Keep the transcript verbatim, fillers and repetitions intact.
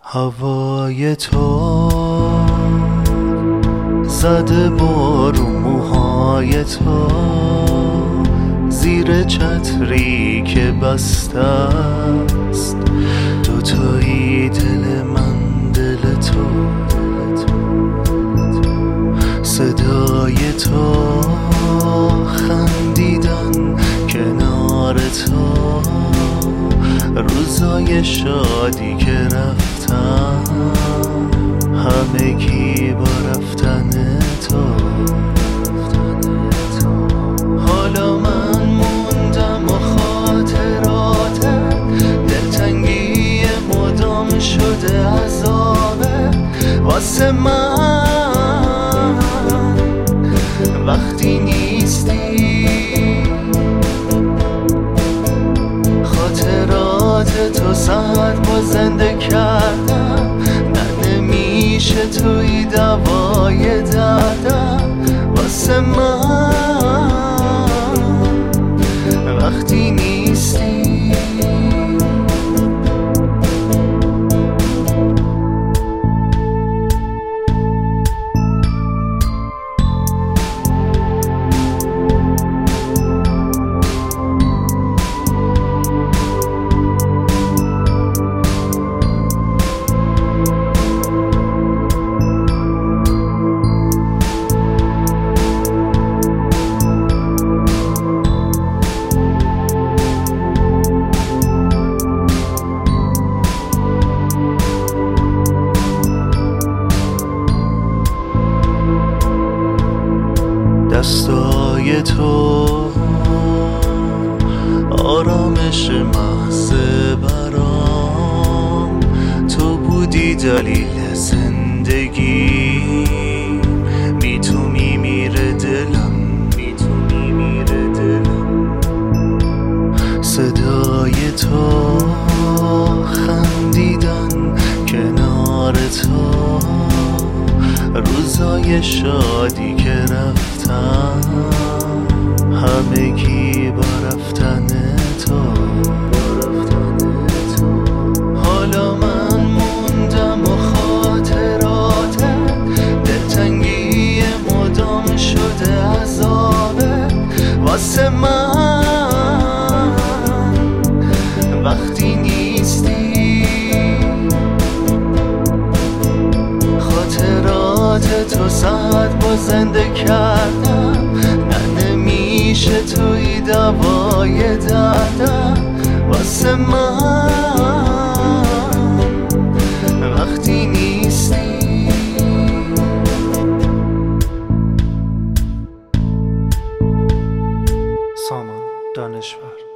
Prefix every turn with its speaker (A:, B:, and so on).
A: هوای تو زده بار و موهای تو زیر چتری که بسته است، دوتایی دل من دل تو، صدای تو، خندیدن کنار تو، روزای شادی که رفتن همگی با رفتن تو. حالا من موندم و خاطرات دلتنگی مدام شده عذابه واسه من وقتی نیستی. خاطرات تو ساعت با زنده کردم، نه نمیشه توی دوای دردم واسه من وقتی نیستی. دستای تو آرامش محض برام، تو بودی دلیل زندگی، بی تو میمیره دلم، بی تو میمیره دلم. صدای تو، خندیدن کنار تو، روزای شادی که رفتن همگی با رفتن تو. حالا من موندم و خاطرات دلتنگی مدام شده عذابه واسه من وقتی نیستی. تو ساعت با زنده کردم، نه نمیشه توی دوای دردم واسه من وقتی نیستی. سامان دانشور.